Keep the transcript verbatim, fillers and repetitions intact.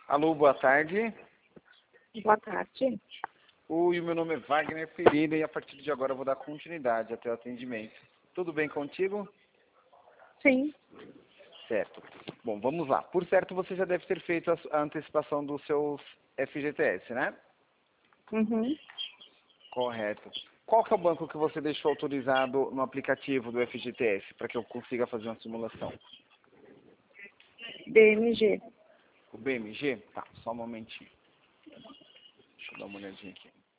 Alô, boa tarde. Boa tarde. Oi, o meu nome é Wagner Pereira e a partir de agora eu vou dar continuidade até o atendimento. Tudo bem contigo? Sim. Certo. Bom, vamos lá. Por certo, você já deve ter feito a a antecipação dos seus F G T S, né? Uhum. Correto. Qual que é o banco que você deixou autorizado no aplicativo do F G T S para que eu consiga fazer uma simulação? B M G. O B M G? Tá, só um momentinho. Deixa eu dar uma olhadinha aqui.